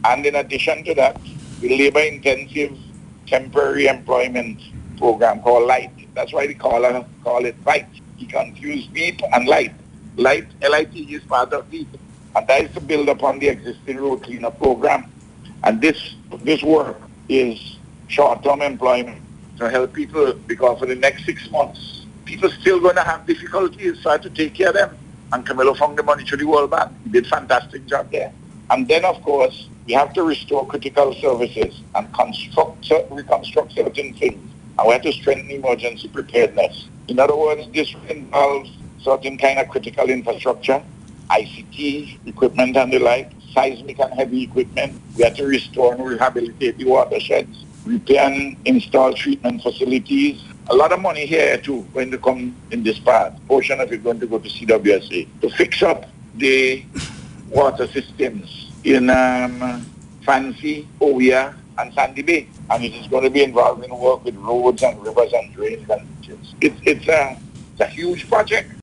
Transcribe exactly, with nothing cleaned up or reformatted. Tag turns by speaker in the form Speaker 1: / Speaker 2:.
Speaker 1: And in addition to that, the labor-intensive temporary employment program called LIGHT. That's why they call, it, call it LIGHT. You confuse LEAP and LIGHT. LIGHT, L I T, is part of LEAP. And that is to build upon the existing road cleanup program. And this this work is short-term employment to help people, because for the next six months, people still going to have difficulties, so I have to take care of them. And Camilo found the money to the World Bank. He did a fantastic job there. And then, of course, we have to restore critical services and construct, reconstruct certain things. And we have to strengthen emergency preparedness. In other words, this involves certain kind of critical infrastructure, I C T, equipment and the like, seismic and heavy equipment. We have to restore and rehabilitate the watersheds, repair and install treatment facilities. A lot of money here too going to come in this part. Portion of it going to go to C W S A to fix up the water systems in um, Fancy, Oya, and Sandy Bay. And it is going to be involved in work with roads and rivers and drains and ditches. It's, it's, a, it's a huge project.